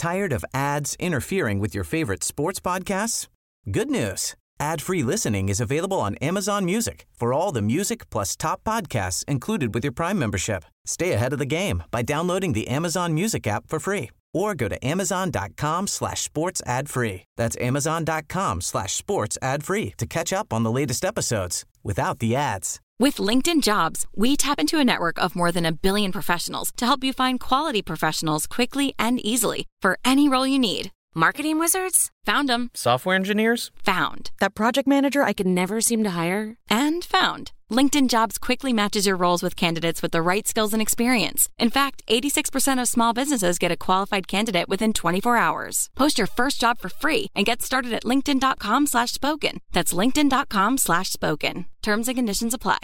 Tired of ads interfering with your favorite sports podcasts? Good news. Ad-free listening is available on Amazon Music for all the music plus top podcasts included with your Prime membership. Stay ahead of the game by downloading the Amazon Music app for free or go to amazon.com/sports ad free. That's amazon.com/sports ad free to catch up on the latest episodes without the ads. With LinkedIn Jobs, we tap into a network of more than 1 billion professionals to help you find quality professionals quickly and easily for any role you need. Marketing wizards? Found them. Software engineers? Found. That project manager I could never seem to hire? And found. LinkedIn Jobs quickly matches your roles with candidates with the right skills and experience. In fact, 86% of small businesses get a qualified candidate within 24 hours. Post your first job for free and get started at linkedin.com/spoken. That's linkedin.com/spoken. Terms and conditions apply.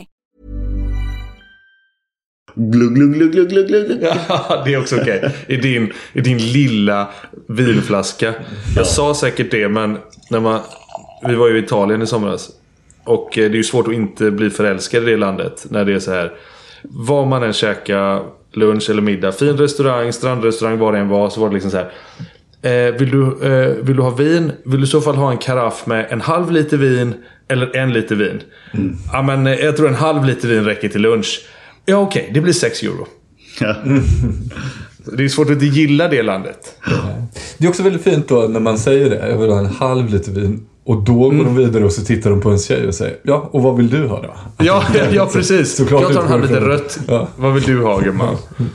Glugg, glugg, glugg, glugg, glugg, glugg. Ja, det är också okej. I din lilla vinflaska. Jag sa säkert det, men vi var ju i Italien i somras. Och det är ju svårt att inte bli förälskad i det landet när det är så här. Var man än käka lunch eller middag, fin restaurang, strandrestaurang, var det än var, så var det liksom så här. Vill du ha vin? Vill du i så fall ha en karaff med en halv liter vin eller 1 liter vin? Ja, men jag tror en halv liter vin räcker till lunch. Ja, okej, det blir 6 euro. Ja. Det är svårt att inte gilla det landet. Det är också väldigt fint då när man säger det. Jag vill ha en halv liter vin. Och då går de vidare och så tittar de på en tjej och säger, ja, och vad vill du ha då? Ja, precis. Jag tar en halv liter rött. Ja. Vad vill du ha, gumman?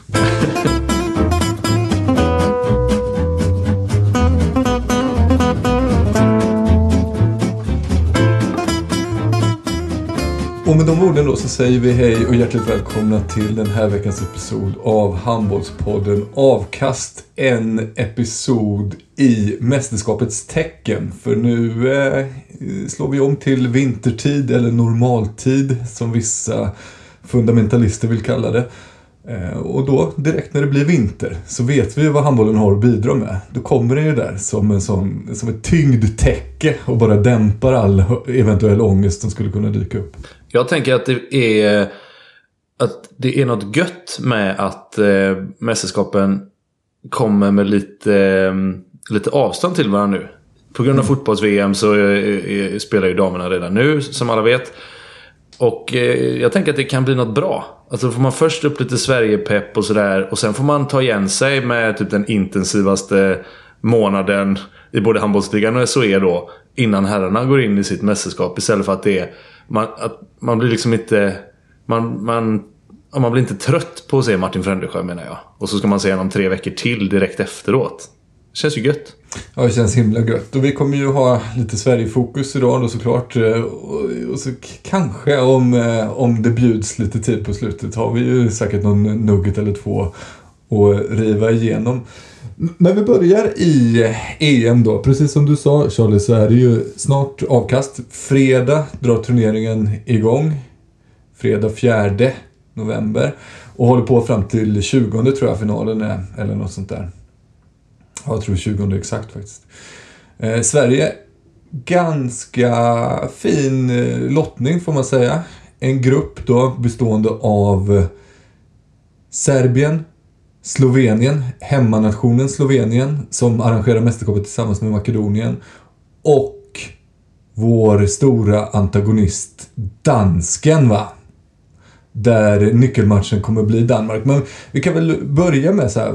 Och med de orden då så säger vi hej och hjärtligt välkomna till den här veckans episod av Handbollspodden Avkast. En episod i mästerskapets tecken. För nu slår vi om till vintertid eller normaltid som vissa fundamentalister vill kalla det. Och då direkt när det blir vinter så vet vi vad handbollen har att bidra med. Då kommer det ju där som ett tyngdtäcke och bara dämpar all eventuell ångest som skulle kunna dyka upp. Jag tänker att det är något gött med att mästerskapen kommer med lite avstånd till varandra nu. På grund av fotbolls-VM så spelar ju damerna redan nu, som alla vet. Och jag tänker att det kan bli något bra. Alltså får man först upp lite Sverige-pepp och sådär. Och sen får man ta igen sig med typ den intensivaste månaden i både handbollsligan och SHE då. Innan herrarna går in i sitt mästerskap. Istället för att man blir liksom inte... Man blir inte trött på att se Martin Frändersjö, menar jag. Och så ska man se honom 3 veckor till direkt efteråt. Det känns ju gött. Ja, det känns himla gött. Och vi kommer ju ha lite Sverige-fokus idag då såklart. Och så kanske om det bjuds lite tid på slutet har vi ju säkert någon nugget eller 2 att riva igenom. Men vi börjar i EM då. Precis som du sa, Charlie, så är det ju snart avkast. Fredag drar turneringen igång. Fredag 4 november. Och håller på fram till 20 tror jag finalen är. Eller något sånt där. Jag tror 20 exakt faktiskt. Sverige, ganska fin lottning får man säga. En grupp då bestående av Serbien, Slovenien, hemmanationen Slovenien som arrangerar mästerskapet tillsammans med Makedonien och vår stora antagonist dansken, va? Där nyckelmatchen kommer bli Danmark. Men vi kan väl börja med så här,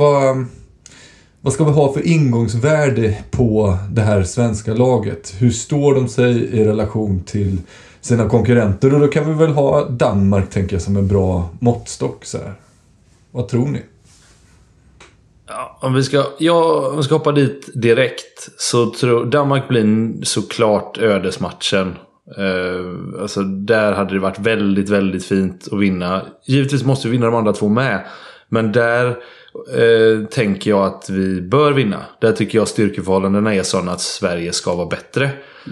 vad ska vi ha för ingångsvärde på det här svenska laget? Hur står de sig i relation till sina konkurrenter? Och då kan vi väl ha Danmark, tänker jag, som en bra måttstock så här. Vad tror ni? Ja, om vi ska hoppa dit direkt så tror Danmark blir såklart ödesmatchen. Alltså där hade det varit väldigt, väldigt fint att vinna. Givetvis måste vi vinna de andra 2 med. Men där tänker jag att vi bör vinna. Där tycker jag styrkeförhållandena är sådana att Sverige ska vara bättre.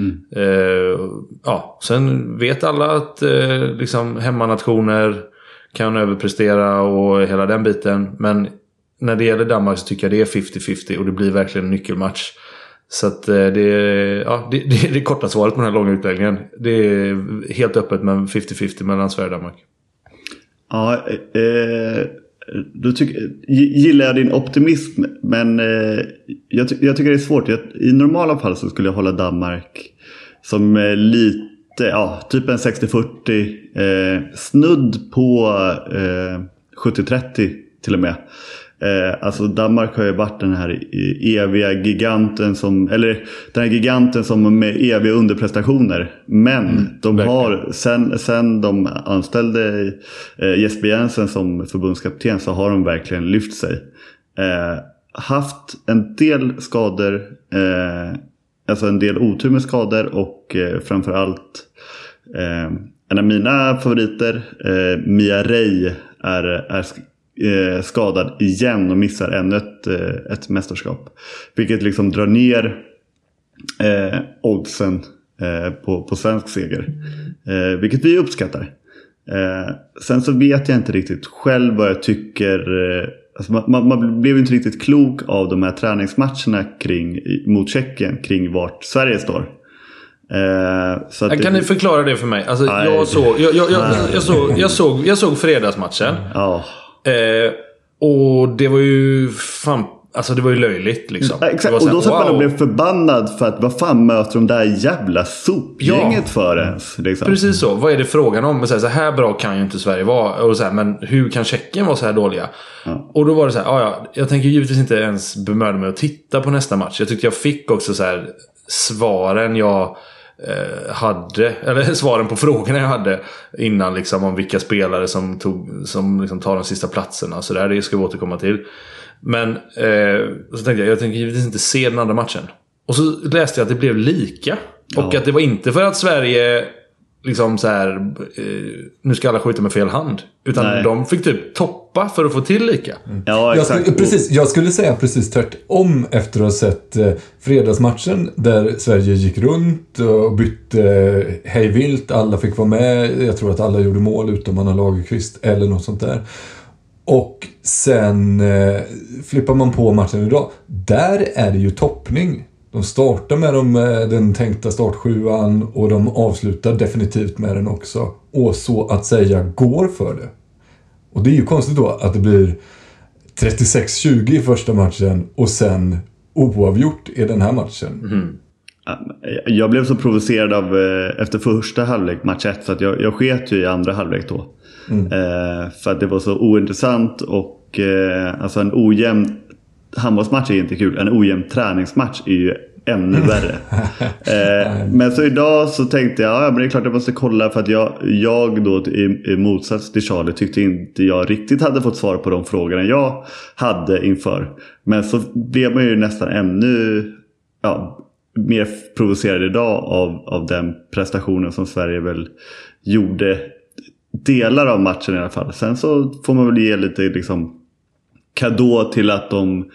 Sen vet alla att liksom hemmanationer kan överprestera och hela den biten. Men när det gäller Danmark så tycker jag det är 50-50 och det blir verkligen en nyckelmatch. Så att det är det korta svaret på den här långa utläggningen. Det är helt öppet med 50-50 mellan Sverige och Danmark. Ja, gillar jag din optimism, men jag tycker det är svårt. I normala fall så skulle jag hålla Danmark som lite, typ en 60-40, snudd på 70-30 till och med. Alltså Danmark har ju varit den här eviga giganten den här giganten som med eviga underprestationer. Men de har sen de anställde Jesper Jensen som förbundskapten så har de verkligen lyft sig. Haft en del skador, alltså en del otur med skador och framförallt en av mina favoriter, Mia Ray är skadad igen och missar ännu ett mästerskap. Vilket liksom drar ner oddsen på svensk seger. Vilket vi uppskattar. Sen så vet jag inte riktigt själv vad jag tycker. Alltså man blev inte riktigt klok av de här träningsmatcherna mot Tjeckien kring vart Sverige står. Så att kan ni förklara det för mig? Alltså, jag såg fredagsmatchen. Ja. Och det var ju alltså det var ju löjligt liksom. Ja, exakt. Och då så man blev förbannad för att vad fan möter de där jävla sopgänget för ens liksom. Precis så. Vad är det frågan om? Men så här bra kan ju inte Sverige vara. Och så här, men hur kan Tjeckien vara så här dåliga? Ja. Och då var det så här, jag tänker givetvis inte ens bemöda mig att titta på nästa match. Jag tyckte jag fick också så här svaren jag hade, eller svaren på frågorna jag hade innan liksom, om vilka spelare som liksom tar de sista platserna så där, det ska vi återkomma till. Men så tänkte jag tänker givetvis inte se den andra matchen. Och så läste jag att det blev lika och att det var inte för att Sverige liksom så här nu ska alla skjuta med fel hand, utan de fick typ toppa för att få till lika. Ja, exakt. Jag skulle säga precis tvärtom efter att ha sett fredagsmatchen där Sverige gick runt och bytte hejvilt, alla fick vara med, jag tror att alla gjorde mål utom Anna Lagerqvist eller något sånt där. Och sen flippar man på matchen idag. Där är det ju toppning. De startar med den tänkta startsjuan och de avslutar definitivt med den också. Och så att säga går för det. Och det är ju konstigt då att det blir 36-20 i första matchen och sen oavgjort i den här matchen. Mm. Jag blev så provocerad av efter första halvlek match 1 så att jag sket ju i andra halvlek då. För att det var så ointressant och alltså en ojämn handbollsmatch är inte kul. En ojämn träningsmatch är ju ännu värre. Men så idag så tänkte jag men det är klart jag måste kolla för att jag då i motsats till Charlie tyckte inte jag riktigt hade fått svar på de frågorna jag hade inför. Men så blev man ju nästan ännu mer provocerad idag av den prestationen som Sverige väl gjorde delar av matchen i alla fall. Sen så får man väl ge lite liksom kadå till att de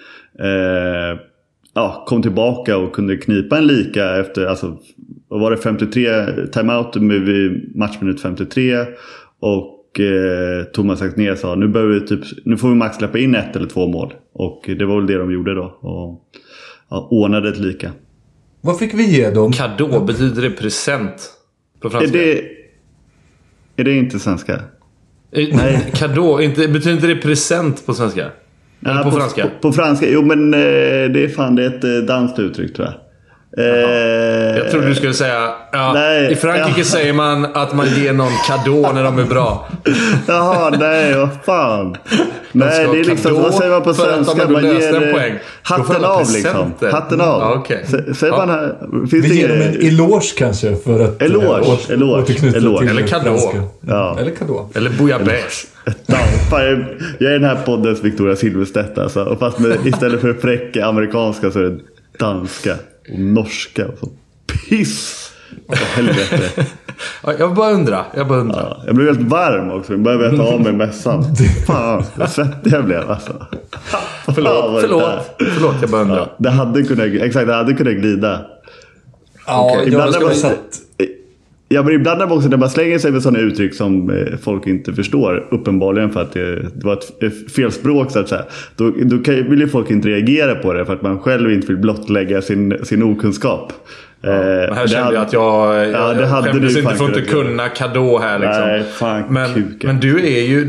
kom tillbaka och kunde knipa en lika efter, alltså var det 53 timeout vid matchminut 53 och Thomas Axnér sa nu får vi max släppa in 1 eller 2 mål och det var väl det de gjorde då och ordnade ett lika. Vad fick vi ge dem? Kadå, betyder det present på franska? Är det inte svenska? Nej, kadå, betyder inte det present på svenska? Eller på franska? På franska, jo men det är ett danskt uttryck tror jag. Jag trodde du skulle säga i Frankrike säger man att man ger någon kadå när de är bra. Jaha, nej, vad fan. Nej, det är liksom, vad säger man på svenska? Man ger hatten av liksom. Hatten av. Ja, okay. Säger man här, vi ger dem en eloge kanske för att eloge. Eller kadå. Ja. Eller kadå. Eller bouillabaisse. Jag är den här poddens Victoria Silvstedt alltså. Och fast istället för fräcka amerikanska så är det danska och norska och så. Piss! Helvete. Jag bara undrar. Jag blev helt varm också. Jag började ta av mig mössan. Fan, vad svettig jag blev alltså. Förlåt, jag bara undrar. Det hade kunnat glida. Ja, jag skulle sagt. Ja, men ibland är det också när man slänger sig med sådana uttryck som folk inte förstår, uppenbarligen för att det var ett felspråk så att säga. Då vill ju folk inte reagera på det för att man själv inte vill blottlägga sin okunskap. Men här kände jag att jag skämdes inte för att inte kunna Cadå här liksom. Nej, fan, men du är ju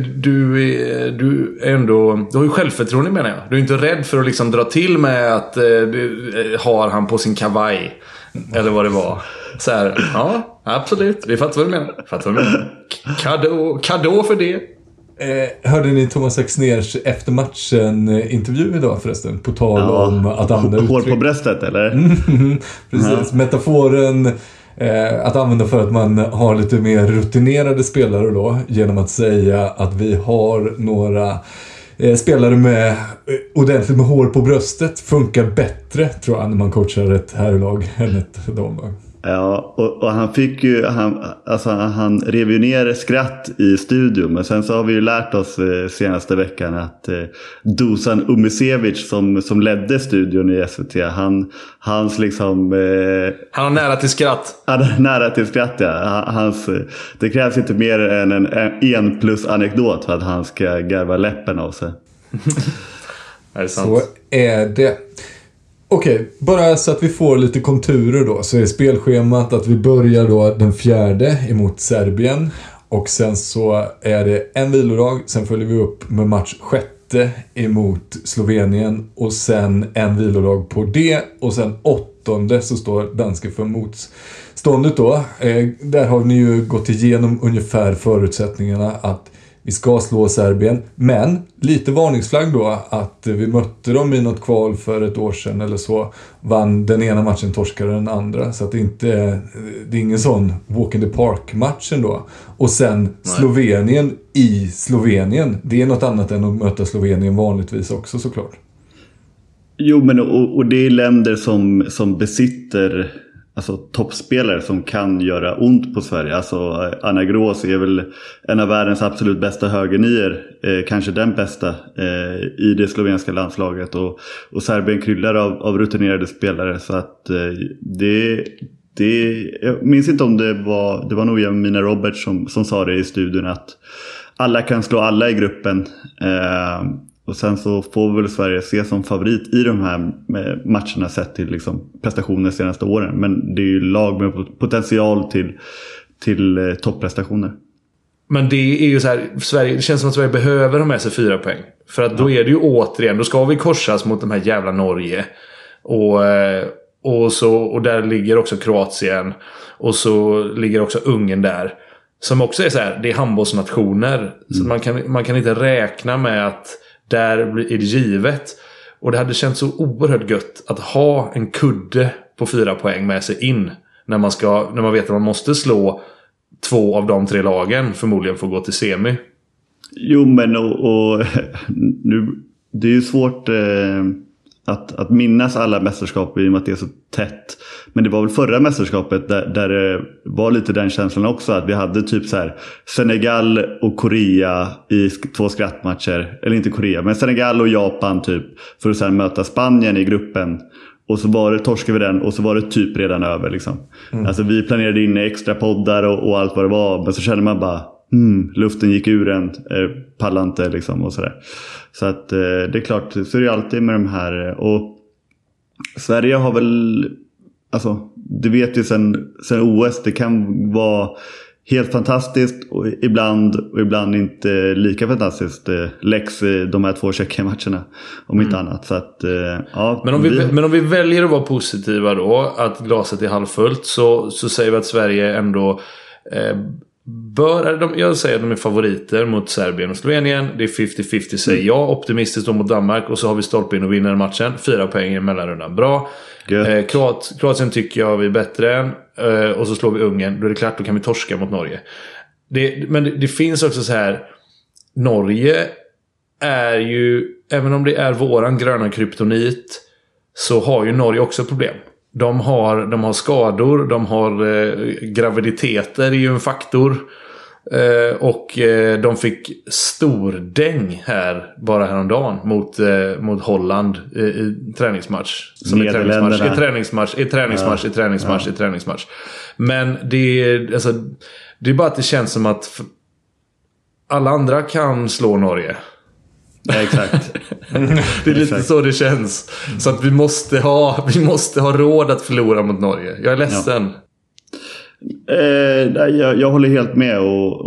du är ändå, du har ju självförtroende menar jag. Du är inte rädd för att liksom dra till med att du har han på sin kavaj eller vad det var. Så här, ja, absolut. Vi fattar vad du menar. Cadå för det. Hörde ni Thomas Axnérs efter matchen intervju idag förresten? På tal om att använda hår på bröstet, eller? Precis, metaforen att använda för att man har lite mer rutinerade spelare då, genom att säga att vi har några spelare med ordentligt med hår på bröstet funkar bättre, tror jag, när man coachar ett herrlag än ett damlag. Ja, och han fick ju han rev ju ner skratt i studion, men sen så har vi ju lärt oss senaste veckan att Dusan Umisevic som ledde studion i SVT, hans liksom han har nära till skratt. Han har nära till skratt, ja. Det krävs inte mer än en 1+ anekdot för att han ska garva läppen av sig. Är det sant? Så är det. Okej, bara så att vi får lite konturer då, så är spelschemat att vi börjar då den 4 emot Serbien, och sen så är det en vilodag, sen följer vi upp med match 6 emot Slovenien, och sen en vilodag på det, och sen 8 så står danska för motståndet då. Där har ni ju gått igenom ungefär förutsättningarna att vi ska slå Serbien, men lite varningsflagg då att vi mötte dem i något kval för ett år sedan eller så, vann den ena matchen, torskade den andra, så att det är ingen sån walk in the park matchen då. Och sen Slovenien i Slovenien, det är något annat än att möta Slovenien vanligtvis också, såklart. Jo, men och det är länder som besitter alltså toppspelare som kan göra ont på Sverige. Alltså Anna Grås är väl en av världens absolut bästa högernier, kanske den bästa i det slovenska landslaget, och Serbien kryllar av rutinerade spelare, så att jag minns inte om det var nog Jamina Roberts som sa det i studion, att alla kan slå alla i gruppen. Och sen så får väl Sverige ses som favorit i de här matcherna sett till liksom prestationer de senaste åren. Men det är ju lag med potential till topprestationer. Men det är ju så här, Sverige, det känns som att Sverige behöver ha med sig 4 poäng. För att då är det ju återigen, då ska vi korsas mot de här jävla Norge. Och där ligger också Kroatien. Och så ligger också Ungern där. Som också är så här, det är handbollsnationer. Så man kan inte räkna med att där är det givet. Och det hade känts så oerhört gött att ha en kudde på 4 poäng med sig in. När man vet att man måste slå 2 av de 3 lagen förmodligen får gå till semi. Jo, men och nu, det är ju svårt att minnas alla mästerskap i och med att det är så tätt. Men det var väl förra mästerskapet där det var lite den känslan också, att vi hade typ så här Senegal och Korea i 2 skrattmatcher, eller inte Korea, men Senegal och Japan typ, för att sen möta Spanien i gruppen. Och så torskade vi den, och så var det typ redan över liksom. Alltså vi planerade in extra poddar och allt vad det var, men så kände man bara luften gick ur en, pallante liksom och sådär. Så att det är klart, så är det alltid med de här. Och Sverige har väl, alltså det vet ju sen OS, det kan vara helt fantastiskt och ibland inte lika fantastiskt. Läx de här 2 Tjeckien-matcherna om inte annat. Så att, ja, men om vi väljer att vara positiva då, att glaset är halvfullt, så säger vi att Sverige ändå jag säger att de är favoriter mot Serbien och Slovenien. Det är 50-50 säger jag. Optimistiskt då mot Danmark. Och så har vi stolpe in och vinner matchen. 4 poäng i mellanrundan. Bra. Kroatien tycker jag vi är bättre än. Och så slår vi Ungern. Då är det klart, då kan vi torska mot Norge. Men det finns också så här. Norge är ju, även om det är våran gröna kryptonit, så har ju Norge också problem. De har skador, de har graviditeter är ju en faktor, och de fick stor däng här bara häromdagen mot Holland i träningsmatch. Som i träningsmatch. Men det är bara att det känns som att alla andra kan slå Norge. Ja, exakt. Det är lite så det känns. Så att vi måste ha råd att förlora mot Norge. Jag är ledsen. Jag håller helt med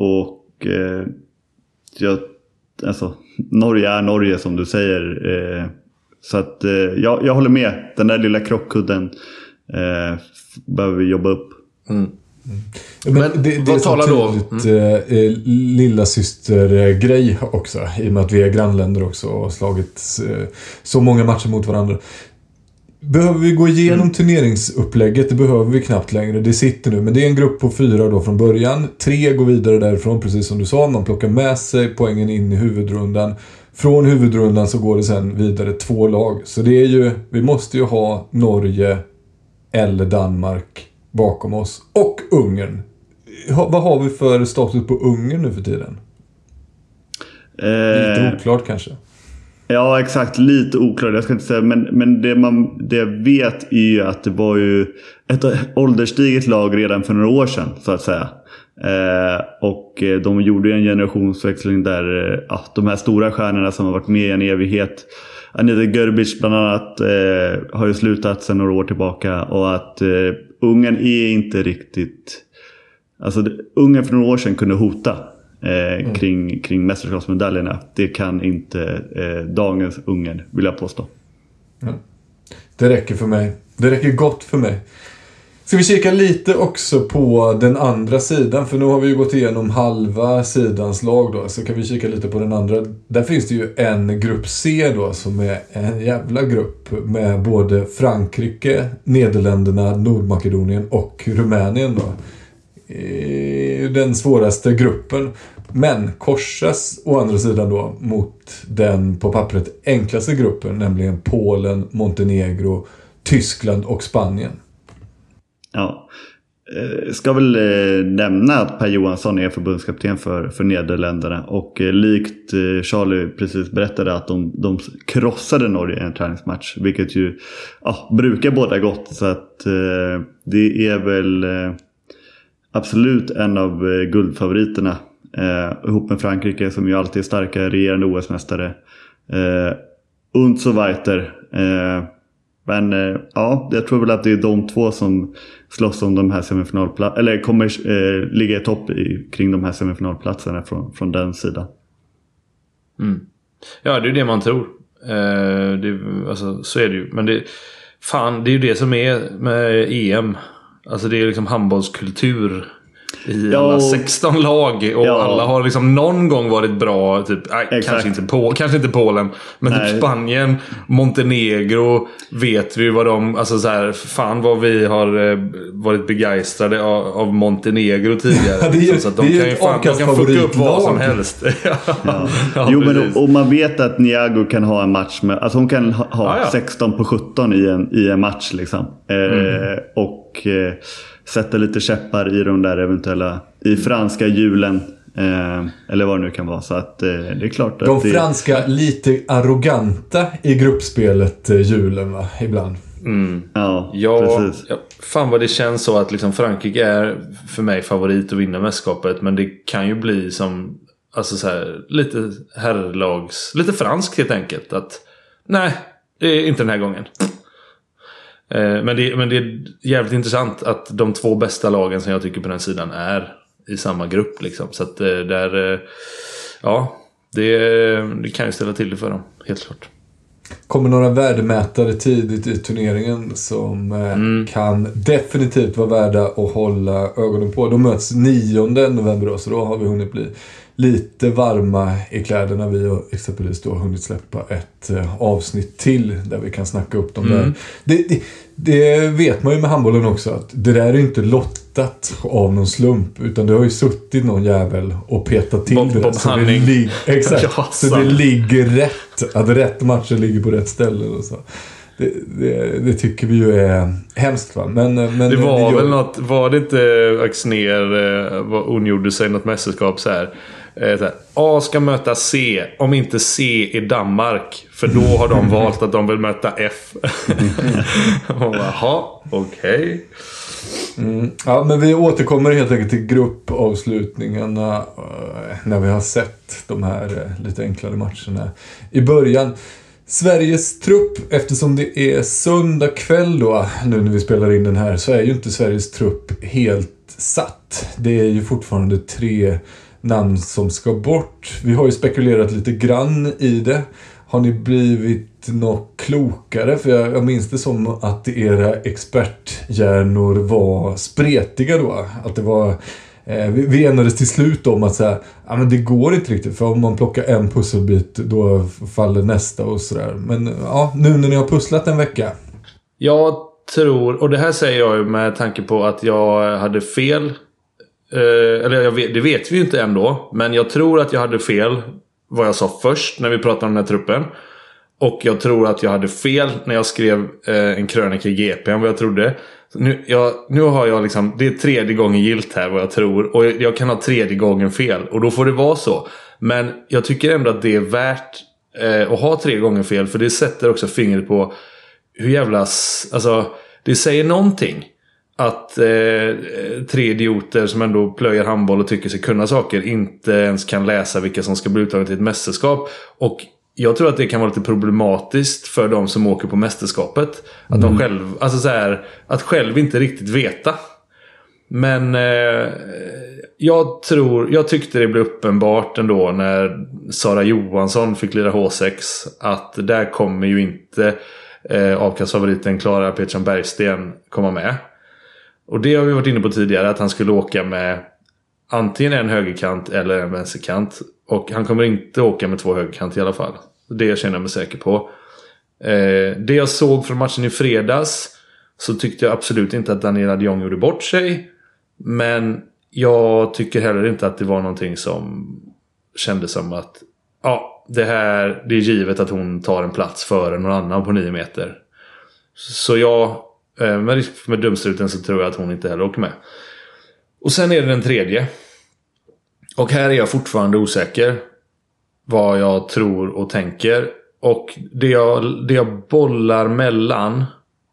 alltså, Norge är Norge som du säger. Så att jag håller med. Den där lilla krockkudden behöver vi jobba upp. Men det är så tydligt lilla systergrej också, i och med att vi är grannländer också och har slagit så många matcher mot varandra. Behöver vi gå igenom turneringsupplägget? Det behöver vi knappt längre. Det sitter nu, men det är en grupp på 4 då från början. 3 går vidare därifrån, precis som du sa. Man plockar med sig poängen in i huvudrundan. Från huvudrundan så går det sen vidare 2 lag. Så det är ju, vi måste ju ha Norge eller Danmark bakom oss. Och Ungern. Vad har vi för status på Ungern nu för tiden? Lite oklart kanske. Ja, exakt. Lite oklart. Jag ska inte säga. Men det jag vet är ju att det var ju ett ålderstiget lag redan för några år sedan, så att säga. Och de gjorde ju en generationsväxling där de här stora stjärnorna som har varit med i en evighet, Anita Görbic bland annat, har ju slutat sedan några år tillbaka. Och att Ungern är inte riktigt... Alltså Ungern för några år sedan kunde hota kring mästerskapsmedaljerna. Det kan inte dagens Ungern, vill jag påstå. Det räcker för mig. Det räcker gott för mig. Ska vi kika lite också på den andra sidan? För nu har vi ju gått igenom halva sidans lag då. Så kan vi kika lite på den andra. Där finns det ju en grupp C då, som är en jävla grupp med både Frankrike, Nederländerna, Nordmakedonien och Rumänien då. Den svåraste gruppen. Men korsas å andra sidan då mot den på pappret enklaste gruppen, nämligen Polen, Montenegro, Tyskland och Spanien. Ja, ska väl nämna att Per Johansson är förbundskapten för Nederländerna. Och likt Charlie precis berättade att de krossade Norge i en träningsmatch. Vilket ju brukar båda gott. Så att det är väl absolut en av guldfavoriterna. Ihop med Frankrike som ju alltid är starka, regerande OS-mästare. Und so weiter. Men jag tror väl att det är de två som slåss om de här semifinalplatserna, eller kommer ligga i topp kring de här semifinalplatserna från den sidan. Ja, det är det man tror. Alltså, så är det ju. Men det är ju det som är med EM. Alltså det är liksom handbollskultur i alla 16 lag. Och alla har liksom någon gång varit bra. Typ, kanske inte Polen. Men typ Spanien, Montenegro. Vet vi vad de... Alltså så här, fan vad vi har varit begeistrade av Montenegro tidigare. Så att de kan fucka upp vad som helst. Och man vet att Niago kan ha en match med... Alltså hon kan ha 16 på 17 i en match liksom. Och... sätta lite käppar i de där eventuella i franska hjulen eller vad det nu kan vara, så att det är klart att de franska lite arroganta i gruppspelet hjulen va, ibland. Precis. Fan vad det känns så att liksom Frankrike är för mig favorit att vinna mästerskapet, men det kan ju bli som alltså så här, lite herrlags, lite franskt helt enkelt, att nej, det är inte den här gången. Men det är jävligt intressant att de 2 bästa lagen som jag tycker på den sidan är i samma grupp liksom. Så att det kan ju ställa till det för dem, helt klart. Kommer några värdemätare tidigt i turneringen som kan definitivt vara värda att hålla ögonen på. De möts 9 november då, så då har vi hunnit bli lite varma i kläderna. Vi har exempelvis då hunnit släppa ett avsnitt till där vi kan snacka upp dem där. Det vet man ju med handbollen också, att det där är inte lottat av någon slump, utan det har ju suttit någon jävel och petat till det. Så exakt, så det ligger rätt. Att rätt matcher ligger på rätt ställe och så. Det tycker vi ju är hemskt va? Men det var väl något, var det inte Axnér ondgjorde sig något mästerskap så här A ska möta C, om inte C är Danmark, för då har de valt att de vill möta F. Och jaha, okej. Ja, men vi återkommer helt enkelt till gruppavslutningarna när vi har sett de här lite enklare matcherna i början. Sveriges trupp, eftersom det är söndag kväll då, nu när vi spelar in den här, så är ju inte Sveriges trupp helt satt. Det är ju fortfarande 3 namn som ska bort. Vi har ju spekulerat lite grann i det. Har ni blivit något klokare? För jag minns det som att era experthjärnor var spretiga då. Att det var... vi enades till slut om att säga, ja, men det går inte riktigt, för om man plockar en pusselbit då faller nästa och sådär. Men ja, nu när ni har pusslat en vecka. Jag tror, och det här säger jag med tanke på att jag hade fel. Eller det vet vi ju inte ändå, men jag tror att jag hade fel vad jag sa först när vi pratade om den här truppen. Och jag tror att jag hade fel när jag skrev en krönika i GP än vad jag trodde. Nu har jag liksom, det är 3:e gången gilt här vad jag tror. Och jag kan ha 3:e gången fel. Och då får det vara så. Men jag tycker ändå att det är värt att ha 3 gånger fel. För det sätter också fingret på hur jävlas... Alltså, det säger någonting. Att 3 idioter som ändå plöjer handboll och tycker sig kunna saker inte ens kan läsa vilka som ska bli uttagna till ett mästerskap. Och jag tror att det kan vara lite problematiskt för de som åker på mästerskapet. Att de själv, alltså så här, att själv inte riktigt veta. Men jag tyckte det blev uppenbart ändå när Sara Johansson fick lira H6 att där kommer ju inte avkastfavoriten Klara Pettersson Bergsten komma med. Och det har vi varit inne på tidigare, att han skulle åka med antingen en högerkant eller en vänsterkant. Och han kommer inte åka med 2 högerkant i alla fall. Det känner jag mig säker på. Det jag såg från matchen i fredags, så tyckte jag absolut inte att Daniela de Jong gjorde bort sig. Men jag tycker heller inte att det var någonting som kändes som att ja, det är givet att hon tar en plats före någon annan på 9 meter. Så jag, med risk med dumstruten, så tror jag att hon inte heller åker med. Och sen är det den 3:e. Och här är jag fortfarande osäker vad jag tror och tänker. Och det jag bollar mellan...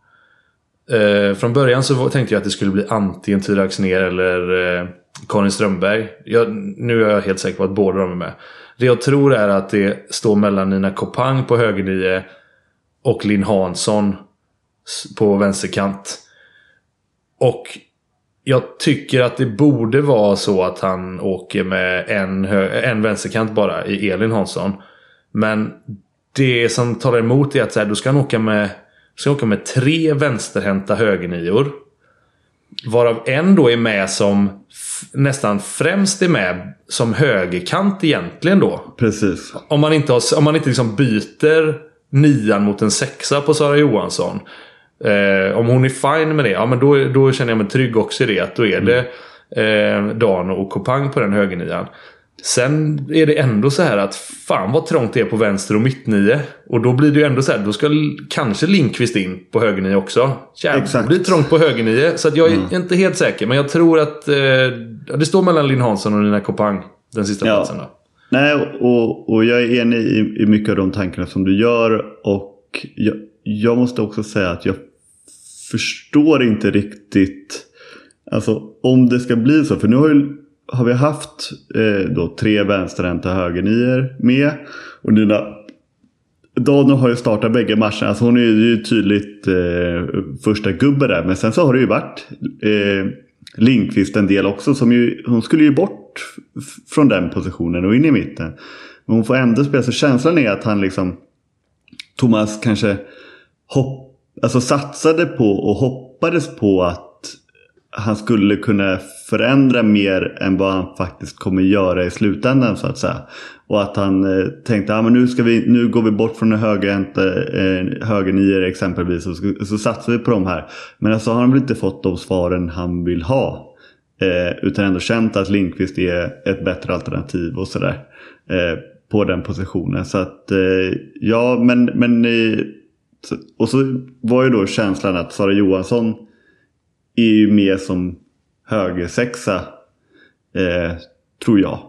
från början så tänkte jag att det skulle bli antingen Tyra Axnér eller Karin Strömberg. Nu är jag helt säker på att båda de är med. Det jag tror är att det står mellan Nina Kopang på höger 9 och Linn Hansson på vänsterkant. Och jag tycker att det borde vara så att han åker med en vänsterkant bara i Elin Hansson. Men det som talar emot är att så här, då ska han åka med 3 vänsterhänta högernior. Varav en då är med som nästan främst är med som högerkant egentligen då. Precis. Om man inte liksom byter 9 mot en 6 på Sara Johansson. Om hon är fine med det, ja, men då känner jag mig trygg också i det. Att då är det Dan och Kopang på den högernian. Sen är det ändå så här att fan vad trångt det är på vänster och mitt-9. Och då blir det ju ändå så här, då ska kanske Lindqvist in på höger-9 också. Jävlar, det blir trångt på höger-9. Så att jag är inte helt säker. Men jag tror att det står mellan Linn Hansson och Nina Kopang, den sista platsen då. Nej, och jag är enig i mycket av de tankarna som du gör. Och jag måste också säga att jag förstår inte riktigt, alltså om det ska bli så. För nu har vi haft då 3 vänsterhänta högernior med. Och Dano har ju startat bägge matcherna. Alltså hon är ju tydligt första gubbe där. Men sen så har det ju varit Lindqvist en del också. Hon skulle ju bort från den positionen och in i mitten. Men hon får ändå spela. Så känslan är att han liksom, Thomas kanske satsade på och hoppades på att han skulle kunna förändra mer än vad han faktiskt kommer göra i slutändan, så att säga. Och att han tänkte, men nu går vi bort från en högernior exempelvis, och så satsar vi på de här. Men alltså har han väl inte fått de svaren han vill ha, utan ändå känt att Lindqvist är ett bättre alternativ och sådär på den positionen. Så att och så var ju då känslan att Sara Johansson är ju mer som högersexa, tror jag.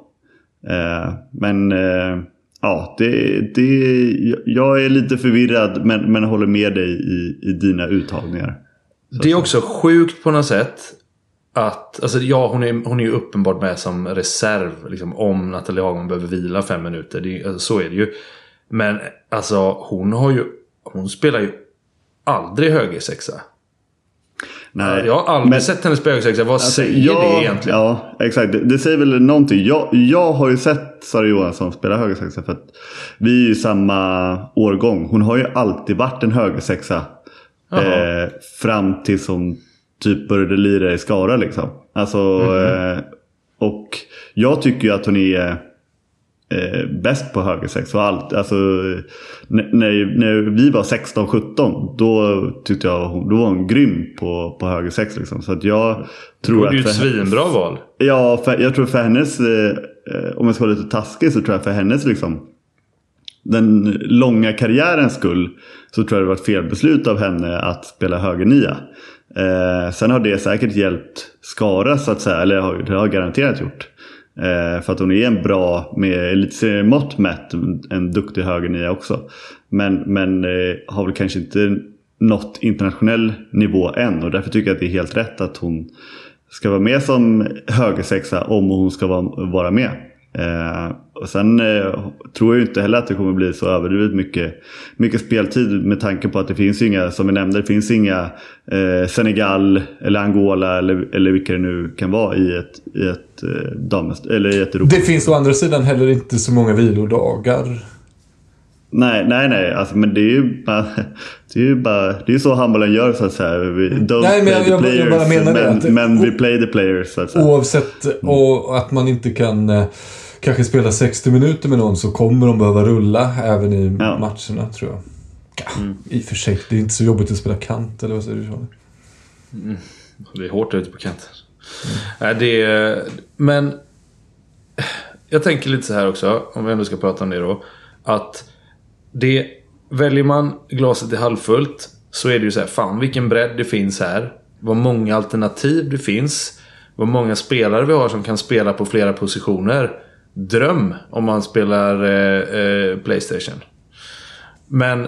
Jag är lite förvirrad, men håller med dig i dina uttagningar. Det är också sjukt på något sätt att alltså, ja, hon är ju uppenbart med som reserv liksom, om Nathalie Hagman behöver vila 5 minuter. Alltså, så är det ju. Men alltså hon spelar ju aldrig högersexa. Nej, jag har aldrig sett henne spela högersexa. Vad säger det egentligen? Ja, exakt. Det säger väl någonting. Jag har ju sett Sara Johansson spela högersexa för att vi är ju samma årgång. Hon har ju alltid varit en högersexa fram till som typ började lira i Skara liksom. Alltså, och jag tycker ju att hon är bäst på högersex och allt. Alltså, när vi var 16-17 då tyckte jag då var hon grym på högersex liksom. Så att jag tror att det är ju ett svinbra val. Ja, jag tror för hennes om jag ska vara lite taskig så tror jag för hennes liksom den långa karriärens skull så tror jag det var ett felbeslut av henne att spela högernia. Sen har det säkert hjälpt Skara så att säga, eller det har garanterat gjort. För att hon är en bra, med lite mått mätt, en duktig högernia också. Men har väl kanske inte nått internationell nivå än. Och därför tycker jag att det är helt rätt att hon ska vara med som högersexa om hon ska vara med. Och sen tror jag inte heller att det kommer bli så överdrivet mycket speltid med tanke på att det finns inga, som vi nämnde, det finns inga Senegal eller Angola eller vilka det nu kan vara i ett damest eller i ett Europa. Det finns å andra sidan heller inte så många vilodagar. Nej, alltså, men det är ju så handbollen gör så att säga. Men vi play the players så att säga. Oavsett och att man inte kan kanske spela 60 minuter med någon så kommer de behöva rulla även i matcherna tror jag. I och för sig, det är inte så jobbigt att spela kant eller vad säger du så? Det är hårt ute på kanten. Men jag tänker lite så här också, om vi ändå ska prata om det då, att väljer man glaset i halvfullt så är det ju så här, fan vilken bredd det finns här, vad många alternativ det finns, vad många spelare vi har som kan spela på flera positioner. Dröm om man spelar PlayStation. Men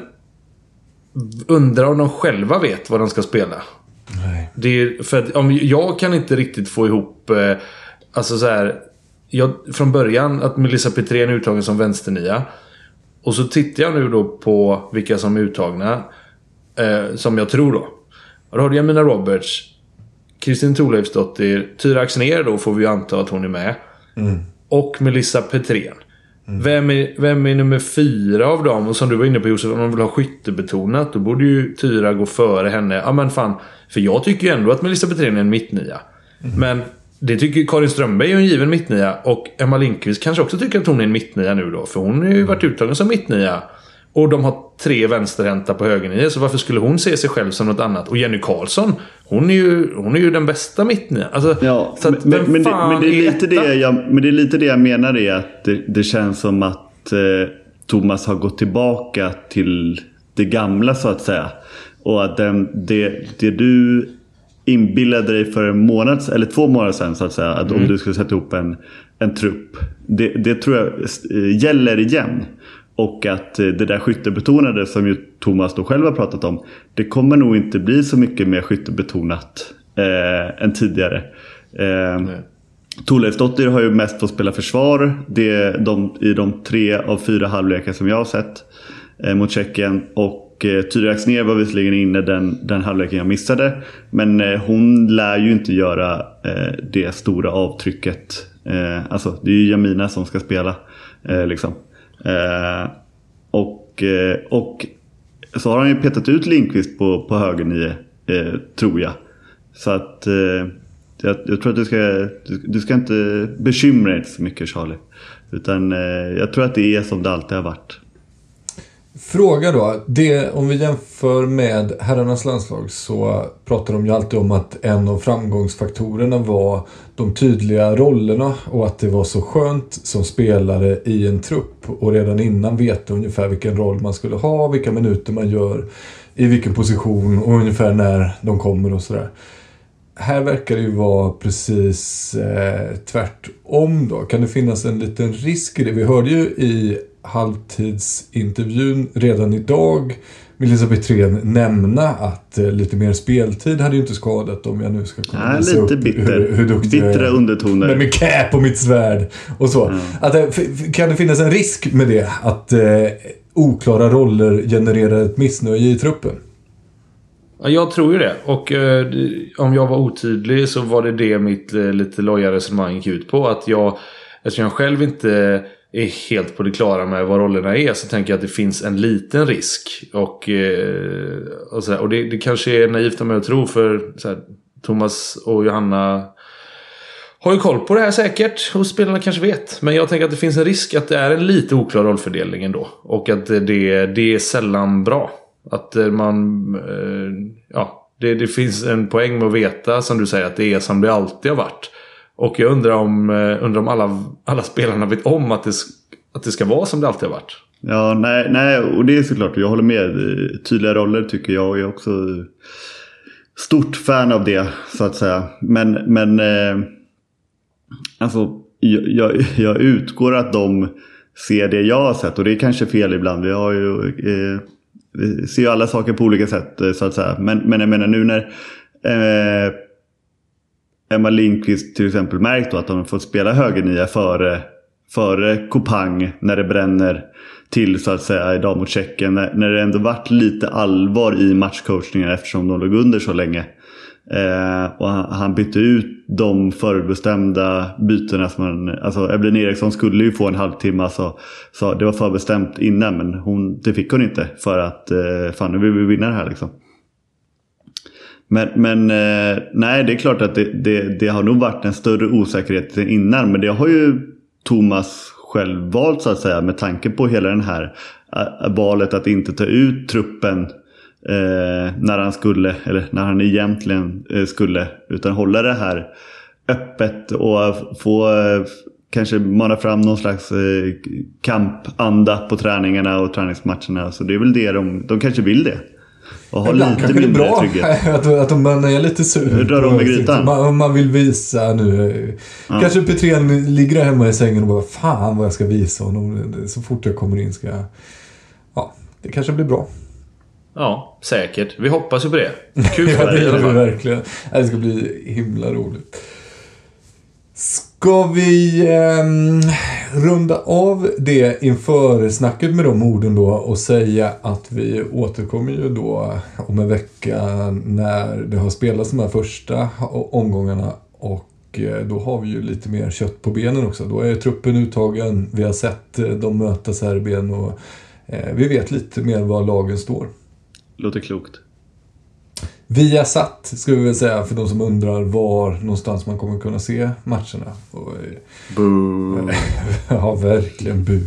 undrar om de själva vet vad de ska spela. Nej. Det är för att, jag kan inte riktigt få ihop alltså så här, från början att Melissa Petrén är uttagen som vänsternia. Och så tittar jag nu då på vilka som är uttagna som jag tror då. Och då har Jamina Roberts, Kristin Thorleifsdottir, Tyra Axnér då får vi anta att hon är med. Och Melissa Petrén. Vem är nummer 4 av dem? Och som du var inne på Josef, om man vill ha skyttebetonat, då borde ju Tyra gå före henne. Ja men fan, för jag tycker ju ändå att Melissa Petrén är en mittnia. Men det tycker Karin Strömberg är en given mittnia. Och Emma Lindqvist kanske också tycker att hon är en mittnia nu då. För hon har ju varit uttagen som mittnia. Och de har 3 vänsterhänta på högernia. Så varför skulle hon se sig själv som något annat? Och Jenny Karlsson, hon är ju den bästa mittnia. Alltså, ja, så att, men det är lite det jag menar är att det känns som att Thomas har gått tillbaka till det gamla så att säga. Och att det du inbillade dig för en månad eller 2 månader sedan så att säga, att om du skulle sätta ihop en trupp, det tror jag gäller igen. Och att det där skyttebetonade som ju Thomas då själv har pratat om, det kommer nog inte bli så mycket mer skyttebetonat än tidigare. Thorleifsdottir har ju mest fått spela försvar i de 3 av 4 halvlekar som jag har sett mot Tjeckien. Och Tyra Axnér var visserligen inne den halvleken jag missade. Men hon lär ju inte göra det stora avtrycket. Alltså det är ju Jamina som ska spela liksom. Och så har han ju petat ut Lindqvist på höger 9 tror jag. Så att jag tror att du ska inte bekymra dig så mycket, Charlie. Utan jag tror att det är som det alltid har varit. Fråga då, om vi jämför med herrarnas landslag så pratar de ju alltid om att en av framgångsfaktorerna var de tydliga rollerna och att det var så skönt som spelare i en trupp och redan innan veta ungefär vilken roll man skulle ha, vilka minuter man gör, i vilken position och ungefär när de kommer och sådär. Här verkar det ju vara precis tvärtom då. Kan det finnas en liten risk i det? Vi hörde ju i halvtidsintervjun redan idag vill Elisabeth Thyrén nämna att lite mer speltid hade ju inte skadat, om jag nu ska kunna visa lite upp bitter. hur duktig bittra undertoner med min cap och mitt svärd och så. Att, kan det finnas en risk med det, att oklara roller genererar ett missnöje i truppen? Ja, jag tror ju det. Och om jag var otydlig så var det mitt lite loja resonemang gick ut på. Att eftersom jag själv inte är helt på det klara med vad rollerna är, så tänker jag att det finns en liten risk. Och det kanske är naivt om jag tror, för så här, Thomas och Johanna har ju koll på det här säkert, och spelarna kanske vet. Men jag tänker att det finns en risk att det är en lite oklar rollfördelning ändå. Och att det är sällan bra. Att det finns en poäng med att veta, som du säger, att det är som det alltid har varit. Och jag undrar om alla spelarna vet om att det ska vara som det alltid har varit. Ja, nej, och det är såklart, jag håller med. Tydliga roller tycker jag är också stort fan av det, så att säga. Men alltså, jag utgår att de ser det jag har sett, och det är kanske fel ibland. Vi har ju vi ser ju alla saker på olika sätt, så att säga. Men jag menar, nu när Emma Lindqvist till exempel märkt då att de har fått spela högernia före Kopang när det bränner till, så att säga, idag mot Tjeckien, när det ändå varit lite allvar i matchcoachningen eftersom de låg under så länge. Och han bytte ut de förbestämda bytena som alltså Evelyn Eriksson skulle ju få en halvtimme, så det var förbestämt innan, men det fick hon inte, för att fan, nu vill vi vinna det här liksom. Men nej, det är klart att det har nog varit en större osäkerhet än innan, men det har ju Thomas själv valt, så att säga, med tanke på hela den här valet att inte ta ut truppen när han skulle, eller när han egentligen skulle, utan hålla det här öppet och få kanske mana fram någon slags kampanda på träningarna och träningsmatcherna. Så det är väl det de kanske vill det. Och ha lite mindre trygghet. Att man är lite sur. Drar de med grytan. Man vill visa nu. Ja. Kanske Petrén ligger där hemma i sängen och bara, fan vad jag ska visa honom. Så fort jag kommer in ska jag... Ja, det kanske blir bra. Ja, säkert. Vi hoppas ju på det. Kul för dig i alla fall. Verkligen. Det ska bli himla roligt. Ska vi runda av det inför snacket med de orden då, och säga att vi återkommer ju då om en vecka när det har spelats de här första omgångarna, och då har vi ju lite mer kött på benen också. Då är truppen uttagen, vi har sett dem möta Serbien, och vi vet lite mer var lagen står. Låter klokt. Viasat ska vi väl säga, för de som undrar var någonstans man kommer kunna se matcherna. Boo. Ja, verkligen bu.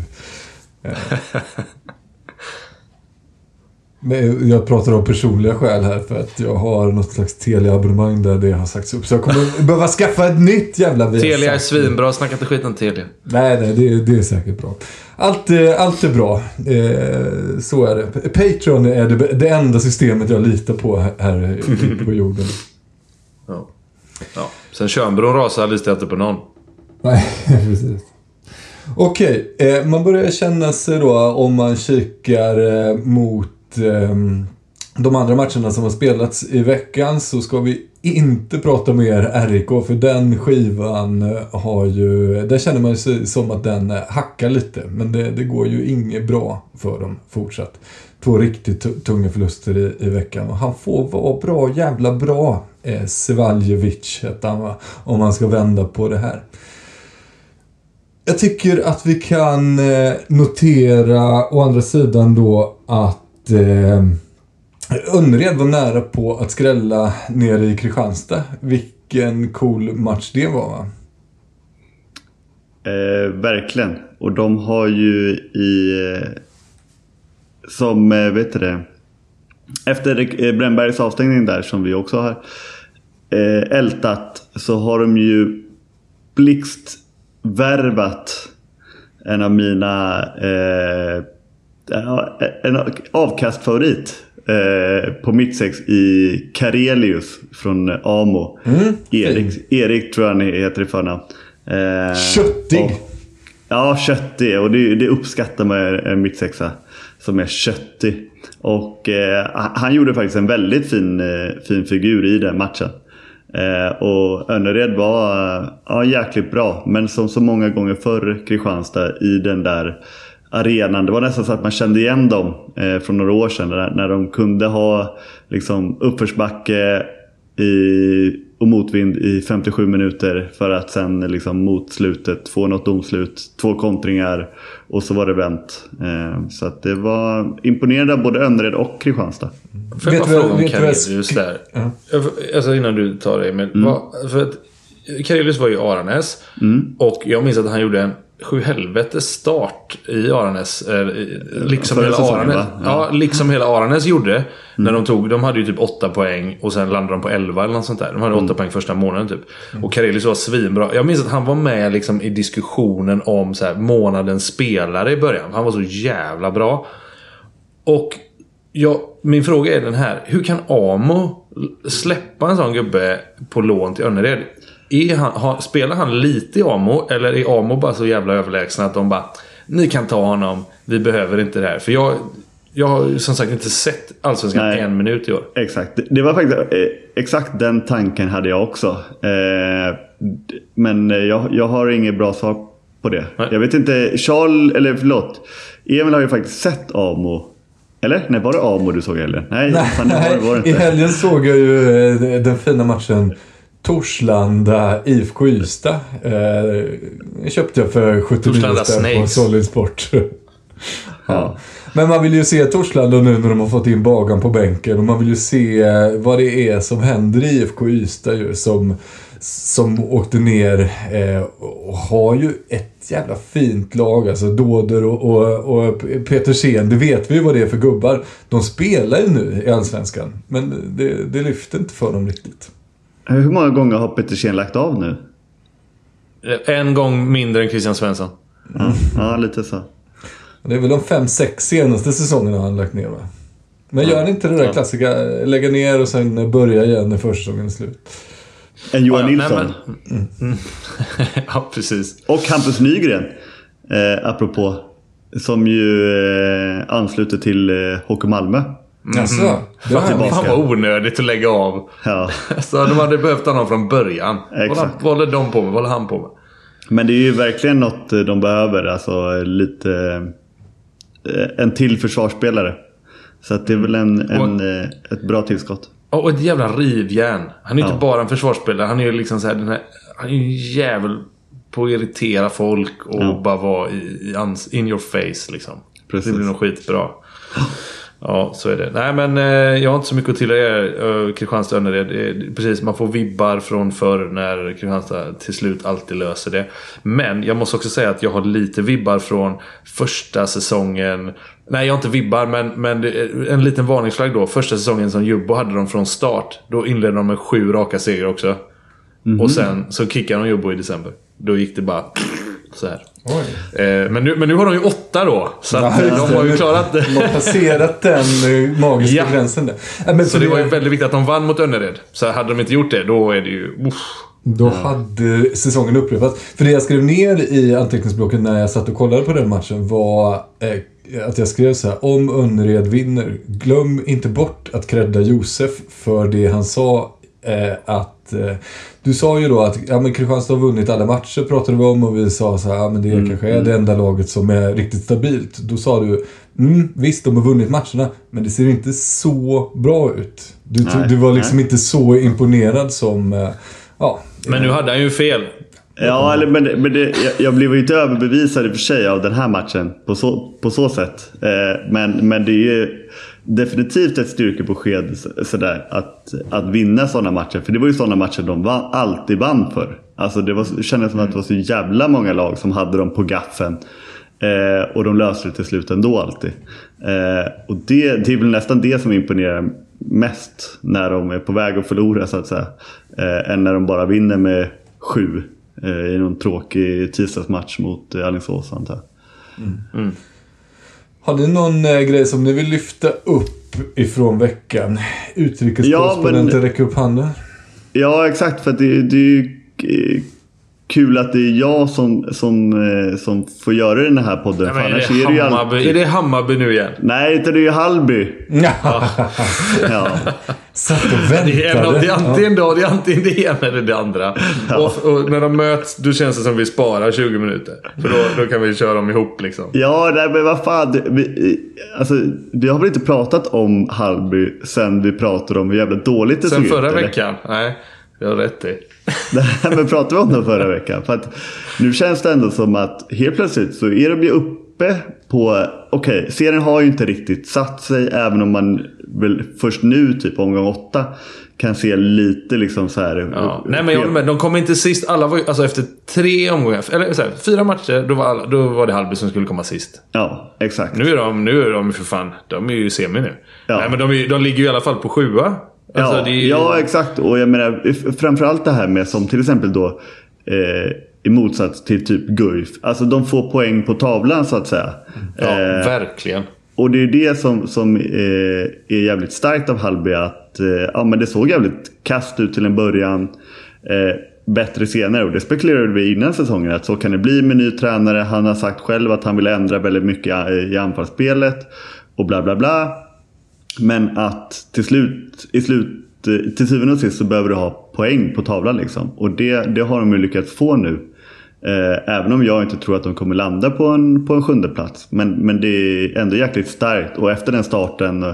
Men jag pratar om personliga skäl här, för att jag har något slags Telia-abonnemang där det har sagts upp. Så jag kommer behöva skaffa ett nytt jävla Viasat. Telia är svinbra, snacka inte skit om Telia. Nej, det är säkert bra. Allt är bra. Så är det. Patreon är det enda systemet jag litar på här på jorden. Ja. Sen Tjörnbron rasar lite efter på någon. Nej, precis. Okej, man börjar känna sig då, om man kikar mot de andra matcherna som har spelats i veckan, så ska vi inte prata mer RIK, för den skivan har ju, där känner man sig som att den hackar lite, men det går ju inget bra för dem fortsatt. 2 riktigt tunga förluster i veckan, och han får vara jävla bra, Sevaljevic heter han, va? Om man ska vända på det här. Jag tycker att vi kan notera å andra sidan då att Önnered var nära på att skrälla nere i Kristianstad. Vilken cool match det var, va? Verkligen. Och de har ju som vet du det, efter Brännbergs avstängning där, som vi också har ältat, så har de ju blixtvärvat en av mina en avkastfavorit på mittsex i Karelius från Amo. Erik tror jag han heter i förnamn. Köttig. Ja, köttig. Och det uppskattar man en mittsexa som är köttig. Och han gjorde faktiskt en väldigt fin figur i den matchen. Och Önnered var jäkligt bra. Men som så många gånger förr Kristianstad i den där arenan. Det var nästan så att man kände igen dem från några år sedan. När de kunde ha liksom uppförsbacke och motvind i 57 minuter. För att sen liksom mot slutet få något domslut. 2 kontringar och så var det vänt. Så att det var imponerande av både Önnered och Kristianstad. Får jag bara fråga om Karelius där? Alltså innan du tar det. Men för att Karelius var ju Aranäs. Och jag minns att han gjorde en 7-helvete start i Aranäs, liksom hela Aranäs. Ja, liksom hela Aranäs gjorde när de hade ju typ 8 poäng och sen landade de på 11 eller något sånt där. De hade 8 poäng första månaden typ. Och Karelius var svinbra. Jag minns att han var med liksom i diskussionen om så här, månadens spelare i början. Han var så jävla bra. Och min fråga är den här: hur kan Amo släppa en sån gubbe på lån till Önnered? Spelar han lite i Amo, eller är Amo bara så jävla överlägsna att de bara, ni kan ta honom, vi behöver inte det här? För jag har som sagt inte sett Allsvenskan en minut i år. Exakt, det var faktiskt exakt den tanken hade jag också. Men jag har inget bra svar på det. Nej. Jag vet inte, Emil har ju faktiskt sett Amo. Eller? Nej, var det Amo du såg eller? Nej, var det inte. I helgen såg jag ju den fina matchen Torslanda IFK Ystad. Köpte jag för 79 spänn på Solid Sport. Ja. Men man vill ju se Torslanda nu när de har fått in Bagan på bänken. Och man vill ju se vad det är som händer i IFK Ystad ju, som åkte ner och har ju ett jävla fint lag. Alltså Dåder och Petersen, det vet vi ju vad det är för gubbar. De spelar ju nu i Allsvenskan. Men det lyfter inte för dem riktigt. Hur många gånger har Petersen lagt av nu? En gång mindre än Christian Svensson. Ja, lite så. Det är väl de 5-6 senaste säsongerna han lagt ner, va? Men gör inte det där klassiska, lägga ner och sen börja igen när försäsongen är slut. En Johan Nilsson. Ja, precis. Och Hampus Nygren, apropå, som ju ansluter till Hockey Malmö. Alltså, fan var onödigt att lägga av. Ja. Så de hade behövt honom från början. Vad håller de på med? Vad håller han på med? Men det är ju verkligen något de behöver. Alltså lite en till försvarsspelare. Så att det är väl ett bra tillskott. Och ett jävla rivjärn. Han är ju inte bara en försvarsspelare. Han är ju liksom så här, han är ju en jävel på att irritera folk och bara vara in your face liksom. Precis. Det blir nog skitbra. Ja, så är det. Nej, men jag har inte så mycket att tillägga. Kristianstad Önnered, precis, man får vibbar från förr när Kristianstad till slut alltid löser det. Men jag måste också säga att jag har lite vibbar från första säsongen. Nej, jag har inte vibbar, men en liten varningsflagg då. Första säsongen som Jubbo hade de från start. Då inledde de med 7 raka segrar också. Och sen så kickade de Jubbo i december. Då gick det bara så här. Men nu har de ju 8 då. Så att de har ju klarat det. De har passerat den magiska gränsen där. Men så det var ju väldigt viktigt att de vann mot Önnered. Så hade de inte gjort det, då är det ju... Då hade säsongen upprepats. För det jag skrev ner i anteckningsblocken när jag satt och kollade på den matchen var att jag skrev så här: om Önnered vinner, glöm inte bort att credda Josef för det han sa, att du sa ju då att men Kristianstad har vunnit alla matcher, pratade vi om, och vi sa så här, men det kanske är det enda laget som är riktigt stabilt. Då sa du, visst de har vunnit matcherna, men det ser inte så bra ut. Du var liksom inte så imponerad som Men nu hade han ju fel. Ja, men jag blev ju inte överbevisad i och för sig av den här matchen på så sätt. Men det är ju definitivt ett styrkebesked sådär, att vinna sådana matcher. För det var ju sådana matcher de alltid vann för. Alltså det kändes som att det var så jävla många lag som hade dem på gaffen. Och de löste det till slut ändå alltid. Och det är väl nästan det som imponerar mest när de är på väg att förlora, så att säga. Än när de bara vinner med 7 i någon tråkig tisdagsmatch mot Alingsås, antar jag. Har ni någon grej som ni vill lyfta upp ifrån veckan? Utrikeskorrespondenten räcker upp handen. Ja, exakt. För att det är kul att det är jag som får göra den här podden. Nej, annars är det ju alltid... Är det Hammarby nu igen? Nej, det är ju Hallby. Ja. Satt och väntade. Det är antingen det ena eller det andra. Ja. Och när de möts, då känns det som vi sparar 20 minuter. För då kan vi köra dem ihop liksom. Ja, nej, men vad fan. Vi har väl inte pratat om Hallby sen vi pratade om hur jävla dåligt det såg ut. Sen förra veckan? Nej, jag har rätt i. Men pratade vi om det förra veckan? För att nu känns det ändå som att helt plötsligt så är de ju uppe på... Okej, serien har ju inte riktigt satt sig, även om man väl först nu typ omgång 8 kan se lite liksom så här... Ja. Nej, men jag håller med. De kom inte sist. Alla var ju, alltså efter 3 omgångar, eller så här, 4 matcher, då var det Hallby som skulle komma sist. Ja, exakt. Nu är de för fan, de är ju semi nu. Ja. Nej, men de ligger ju i alla fall på 7. Alltså, ja, exakt. Och jag menar, framförallt det här med som till exempel då i motsats till typ Guif. Alltså de får poäng på tavlan så att säga. Ja, verkligen. Och det är det som är jävligt starkt av Hallby, att men det såg jävligt kast ut till en början, bättre senare, och det spekulerade vi innan säsongen att så kan det bli med ny tränare. Han har sagt själv att han vill ändra väldigt mycket i anfallsspelet och bla bla bla. Men att till syvende och sist så behöver du ha poäng på tavlan liksom. Och det har de ju lyckats få nu. Även om jag inte tror att de kommer landa på en 7:e plats. Men det är ändå jäkligt starkt. Och efter den starten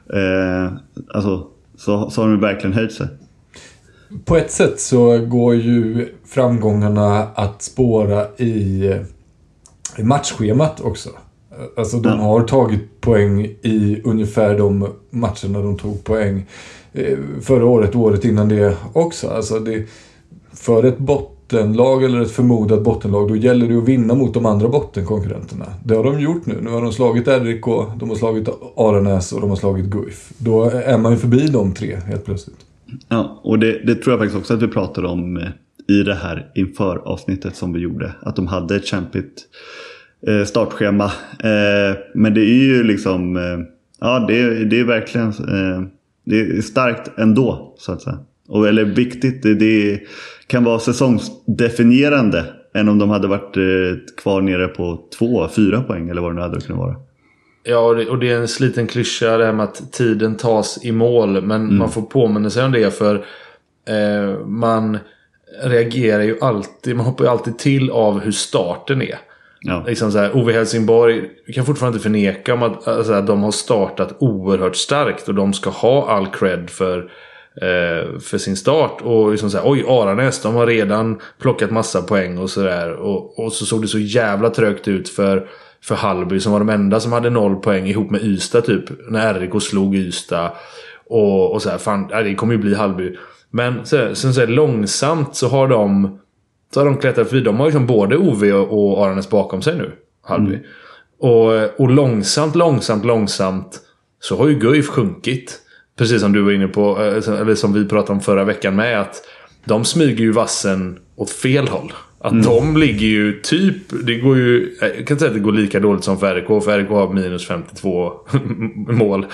så har de verkligen höjt sig. På ett sätt så går ju framgångarna att spåra i matchschemat också. Alltså de har tagit poäng i ungefär de matcherna de tog poäng förra året och året innan det också. Alltså för ett bottenlag eller ett förmodat bottenlag, då gäller det att vinna mot de andra bottenkonkurrenterna. Det har de gjort nu. Nu har de slagit RIK, de har slagit Aranäs och de har slagit Guif. Då är man ju förbi de 3 helt plötsligt. Ja, och det tror jag faktiskt också att vi pratade om i det här inför avsnittet som vi gjorde. Att de hade ett kämpigt startschema. Men det är ju liksom det är verkligen det är starkt ändå så att säga. Eller viktigt, det kan vara säsongsdefinierande än om de hade varit kvar nere på 2-4 poäng eller vad det nu hade kunnat vara. Ja, och det är en sliten klyscha det här med att tiden tas i mål, men man får påminna sig om det, för man reagerar ju alltid, man hoppar ju alltid till av hur starten är. Ja. Liksom så här, OV Helsingborg, vi kan fortfarande inte förneka om att de har startat oerhört starkt och de ska ha all cred för sin start. Och liksom så här, oj, Aranäs, de har redan plockat massa poäng och sådär. Och så såg det så jävla trögt ut för Hallby, som var de enda som hade 0 poäng ihop med Ystad typ, när RIK slog Ystad. Och så här, fan, det kommer ju bli Hallby. Men sen så här, långsamt så har de klättrat förbi. De har liksom både OV och Aranäs bakom sig nu, Hallby. Och långsamt så har ju Guif sjunkit. Precis som du var inne på, eller som vi pratade om förra veckan med, att de smyger ju vassen åt fel håll. Att de ligger ju typ, det går ju, jag kan inte säga att det går lika dåligt som för RIK har minus 52 mål.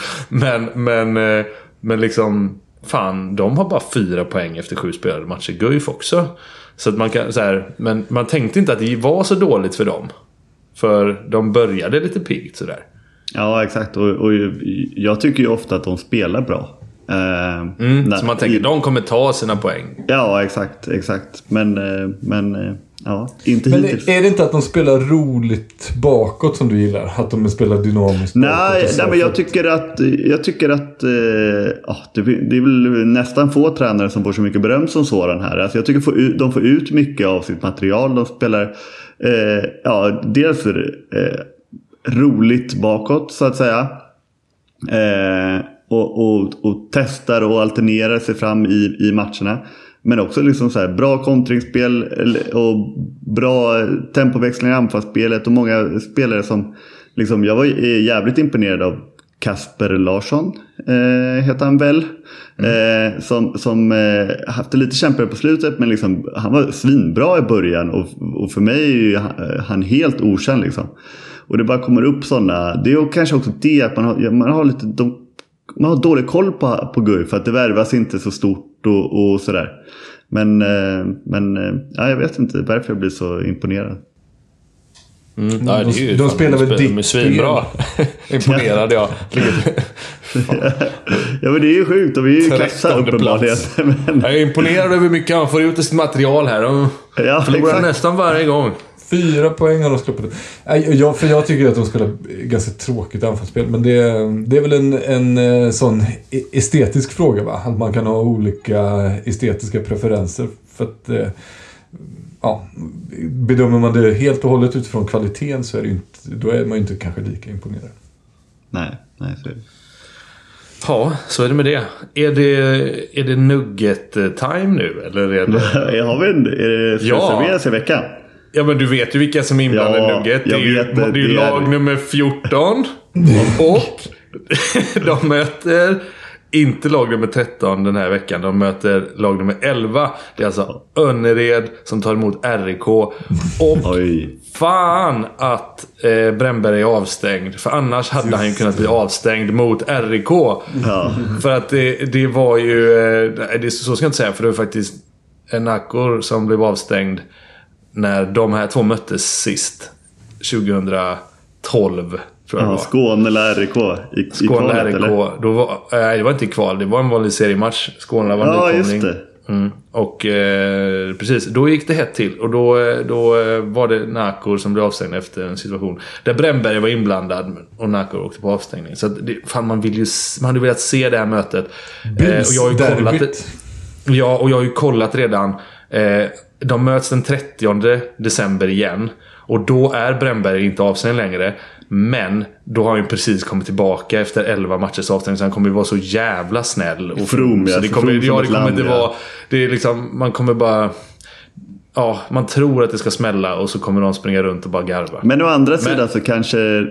Men liksom, fan, de har bara 4 poäng efter 7 spelade matcher. Guif också. Så att man kan så här, men man tänkte inte att det var så dåligt för dem. För de började lite piggt sådär. Ja, exakt. Och jag tycker ju ofta att de spelar bra. Så man tänker, de kommer ta sina poäng. Ja, exakt. Men inte hittills. Men är det inte att de spelar roligt bakåt som du gillar? Att de spelar dynamiskt bakåt? Nej, men jag tycker att det är väl nästan få tränare som får så mycket beröm som sådan här. Alltså jag tycker de får ut mycket av sitt material. De spelar dels roligt bakåt så att säga. Och testar och alternerar sig fram i matcherna. Men också liksom så här, bra kontringsspel och bra tempoväxling i anfallsspelet. Och många spelare som liksom, jag var jävligt imponerad av Kasper Larsson, heter han väl. Som haft det lite kämpigare på slutet, men liksom, han var svinbra i början. Och för mig är ju han helt okänd liksom. Och det bara kommer upp sådana. Det är kanske också det att man har dålig koll på Guif, för att det värvas inte så stort och sådär. Men jag vet inte varför jag blir så imponerad. Ja, det är ju de spelar väl ditt svinbra. Imponerad, ja. Ja, men det är ju sjukt. De är ju klassa uppenbarligen. Men... Jag är imponerad över hur mycket han får ut i sitt material här. De förlorar nästan varje gång. 4 poäng har de släppt. För jag tycker att de spelar ganska tråkigt anfallsspel. Men det är väl en sån estetisk fråga, va? Att man kan ha olika estetiska preferenser. För att bedömer man det helt och hållet utifrån kvaliteten så är det inte, då är man ju inte kanske lika imponerad. Nej, så är det. Ja, så är det med det. Är det nugget-time nu? Eller är det... serveras i veckan? Ja, men du vet ju vilka som är inblandade i nugget. Det är ju lag nummer 14. Och de möter inte lag nummer 13 den här veckan. De möter lag nummer 11. Det är alltså Önnered som tar emot RIK. Och fan att Brännberg är avstängd. För annars hade han ju kunnat bli avstängd mot RIK. Ja. För att det var ju... så ska jag inte säga. För det var faktiskt en Nakor som blev avstängd när de här två möttes sist. 2012. Skåne eller RIK i kvalet, RIK, eller? då var, nej, det var inte i kval. Det var en vanlig seriematch. Skåne var en nykomling. Just det. Och precis, då gick det hett till. Och då var det Nakor som blev avstängd efter en situation där Brännberg var inblandad och Nakor åkte på avstängning. Så att man hade velat se det här mötet. Och jag har ju kollat det. Ja, och jag har ju kollat redan. De möts den 30 december igen. Och då är Brännberg inte avstängd längre. Men då har han ju precis kommit tillbaka efter 11 matchers avstängning. Så han kommer ju vara så jävla snäll och from. Så det kommer inte vara... Det är liksom... Man kommer bara... Ja, man tror att det ska smälla. Och så kommer de springa runt och bara garva. Men å andra sidan så kanske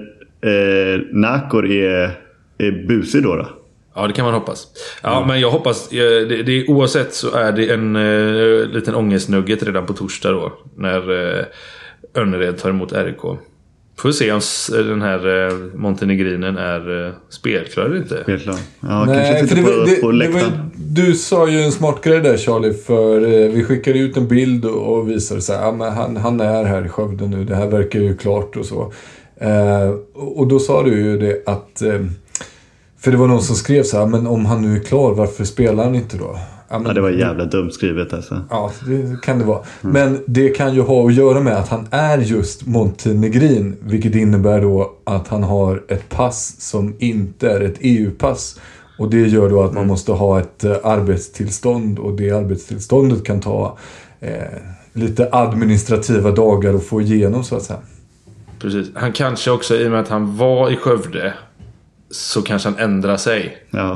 Nakor är busig då? Ja, det kan man hoppas. Ja, men jag hoppas... Det oavsett så är det en liten ångestnugget redan på torsdag då. När Önnered tar emot RIK. Får vi se om den här Montenegrinen är spelklar eller inte. Spelklar. Ja, nej, kanske inte på läktaren. Du sa ju en smart grej där, Charlie. För vi skickade ut en bild och visade så här, men han är här i Skövde nu. Det här verkar ju klart och så. Och då sa du ju det att... För det var någon som skrev så här, men om han nu är klar, varför spelar han inte då? Ja, det var jävla dumt skrivet alltså. Ja, det kan det vara. Men det kan ju ha att göra med att han är just montenegrin. Vilket innebär då att han har ett pass som inte är ett EU-pass. Och det gör då att man måste ha ett arbetstillstånd. Och det arbetstillståndet kan ta lite administrativa dagar att få igenom, så att säga. Precis. Han kanske också, i och med att han var i Skövde, så kanske han ändrar sig. Ja.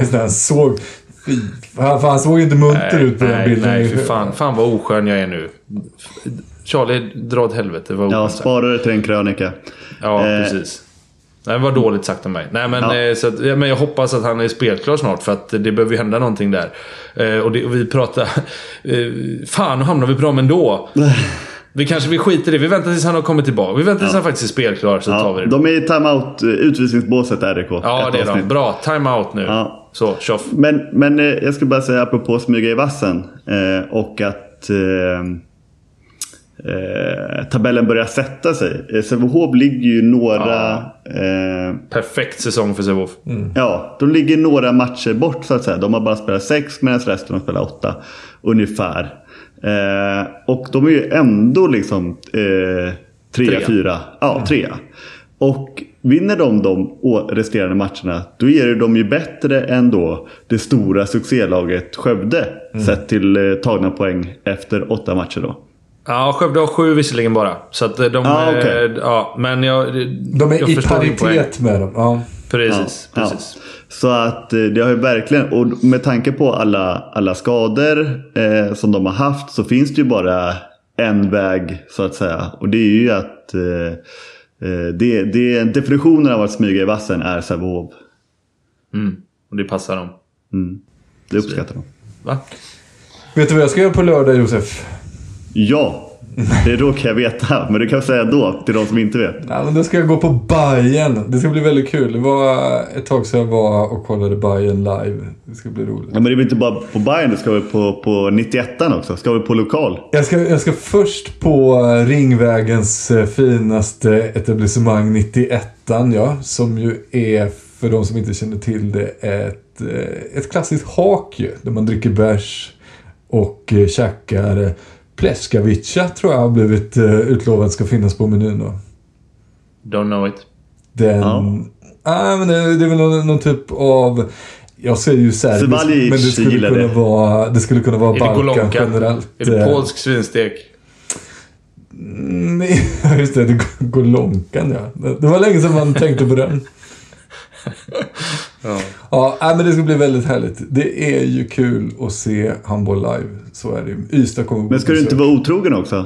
Han såg inte munter ut på den bilden. Nej, fan vad oskön jag är nu. Charlie, dra åt helvete. Spara det till en krönika. Ja, precis. Det var dåligt sagt av mig. Nej, men, så att, men jag hoppas att han är spelklar snart. För att det behöver ju hända någonting där. Och vi pratar... fan, nu hamnar vi på dem ändå. Vi skiter i det. Vi väntar tills han har kommit tillbaka. Vi väntar tills han faktiskt är spelklar, så tar vi det. De är i timeout, utvisningsbåset RIK. Ja, det är de. Bra, timeout nu. Ja. Så, tjoff. Men jag ska bara säga apropå smyga i vassen. Och att tabellen börjar sätta sig. Sävehof ligger ju några... perfekt säsong för Sävehof. Ja, de ligger några matcher bort, så att säga. De har bara spelat 6 medan resten har spelat 8. Ungefär. Och de är ju ändå liksom 3-4. Ja, 3. Och vinner de resterande matcherna, då är de ju bättre än då det stora succélaget Skövde, sett till tagna poäng efter 8 matcher då. Ja, Skövde har 7 visserligen bara. Så att de men de är i paritet med dem. Ja. Precis. Ja. Så att det har ju verkligen, och med tanke på alla skador som de har haft, så finns det ju bara en väg, så att säga. Och det är ju att definitionen av att smyga i vassen är Sävehof. Och det passar dem. Det uppskattar de. Va? Vet du vad jag ska göra på lördag, Josef? Ja, Det råkar jag veta, men du kan säga då till de som inte vet. Ja, men då ska jag gå på Bayern. Det ska bli väldigt kul. Det var ett tag sedan jag var och kollade Bayern live. Det ska bli roligt. Ja, men det blir inte bara på Bayern, det ska vi på 91an också. Ska vi på lokal? Jag ska först på Ringvägens finaste etablissemang 91an, ja. Som ju är, för de som inte känner till det, ett klassiskt hak ju. Där man dricker bärs och käkar Pleskavica, tror jag har blivit utlovat ska finnas på menyn då. Don't know it. Men det är väl någon typ av, jag säger ju serbisk, men det skulle kunna vara Balkan generellt. Är det polsk svinstek? Nej, just det golonkan, ja. Det var länge sedan man tänkte på den. Ja, men det ska bli väldigt härligt. Det är ju kul att se handboll live. Så är det. Ystad kommer. Men ska du inte vara otrogen också?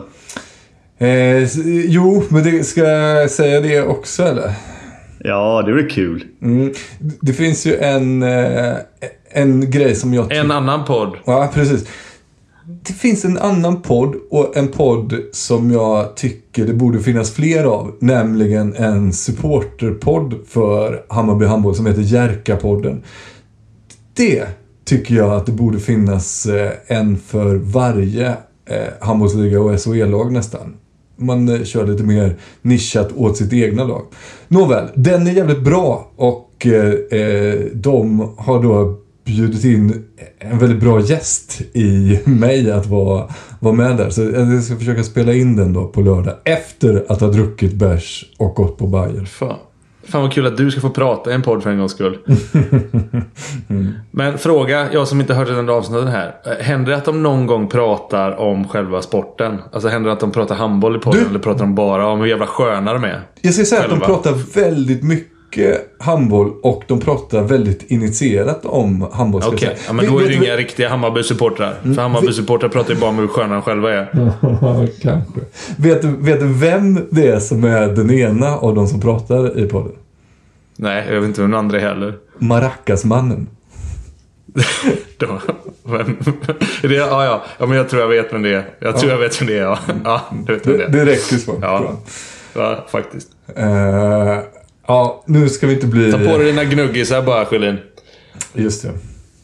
Jo, men det ska jag säga det också, eller? Ja, det blir kul. Det finns ju en grej som jag en annan podd. Ja, precis. Det finns en annan podd, och en podd som jag tycker det borde finnas fler av, nämligen en supporterpodd för Hammarby handboll som heter Jerka-podden. Det tycker jag att det borde finnas en för varje handbollsliga och SHE-lag nästan. Man kör lite mer nischat åt sitt egna lag. Nåväl, den är jävligt bra, och de har då bjudit in en väldigt bra gäst i mig att vara med där. Så jag ska försöka spela in den då på lördag efter att ha druckit bärs och gått på Bayern. Fan vad kul att du ska få prata i en podd för en gångs skull. Men fråga, jag som inte hört den avsnittet här. Händer det att de någon gång pratar om själva sporten? Alltså händer det att de pratar handboll i podden, eller pratar de bara om hur jävla sköna de är? Jag ska säga själva. Att de pratar väldigt mycket handboll, och de pratar väldigt initierat om handboll. Okej, ja, men då är det inga riktiga Hammarby-supportrar. För Hammarby-supportrar pratar ju bara om hur sköna de själva är. Kanske. Vet du vem det är som är den ena av de som pratar i podden? Nej, jag vet inte vem den andra är heller. Maracasmannen. Ja, men jag tror jag vet vem det är. Jag vet vem det är, ja. Ja, du vet vem det är. Det räcker så. Ja, faktiskt. Ja, nu ska vi inte bli... Ta på dig dina gnuggisar bara, Sjölin. Just det.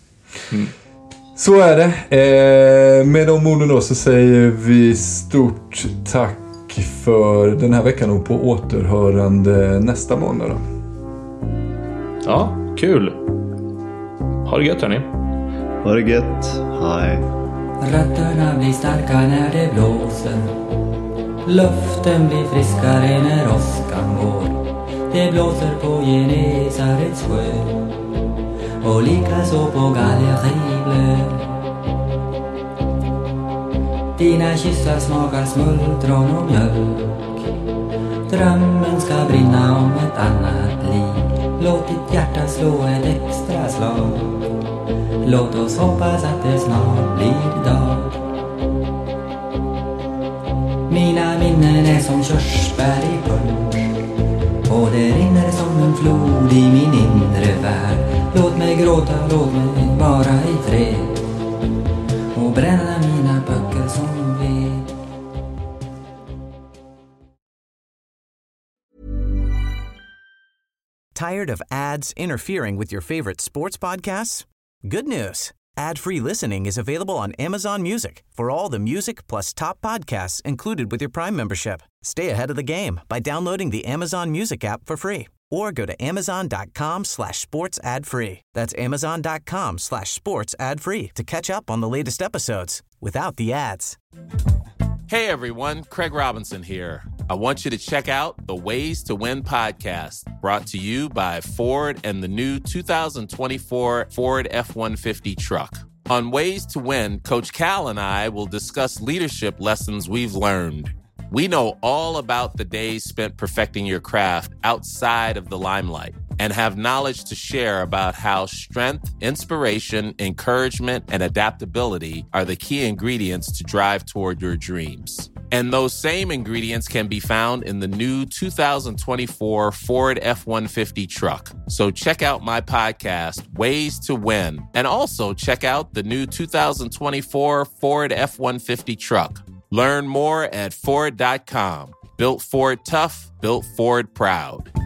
Så är det. Med de orden då så säger vi stort tack för den här veckan, och på återhörande nästa månad då. Ja, kul. Ha det gött, hörni. Ha det gött. Hej. Rötterna blir starka när det blåser. Luften blir friskare när åskan går. Det blåser på Genesarets sjö, och likaså på Gallerivlö. Dina kyssar smakar smultron och mjölk. Drömmen ska brinna om ett annat liv. Låt ditt hjärta slå ett extra slag. Låt oss hoppas att det snart blir dag. Mina minnen är som körsbär i punsch, och det rinner som en flod i min inre värld. Låt mig gråta, låt mig vara i fred, och bränna mina böcker som ved. Tired of ads interfering with your favorite sports podcasts? Good news. Ad-free listening is available on Amazon Music for all the music plus top podcasts included with your Prime membership. Stay ahead of the game by downloading the Amazon Music app for free, or go to amazon.com/sports ad free. That's amazon.com/sports ad free to catch up on the latest episodes without the ads. Hey everyone, Craig Robinson here. I want you to check out the Ways to Win podcast, brought to you by Ford and the new 2024 Ford F-150 truck. On Ways to Win, Coach Cal and I will discuss leadership lessons we've learned. We know all about the days spent perfecting your craft outside of the limelight, and have knowledge to share about how strength, inspiration, encouragement, and adaptability are the key ingredients to drive toward your dreams. And those same ingredients can be found in the new 2024 Ford F-150 truck. So check out my podcast, Ways to Win, and also check out the new 2024 Ford F-150 truck. Learn more at Ford.com. Built Ford tough, built Ford proud.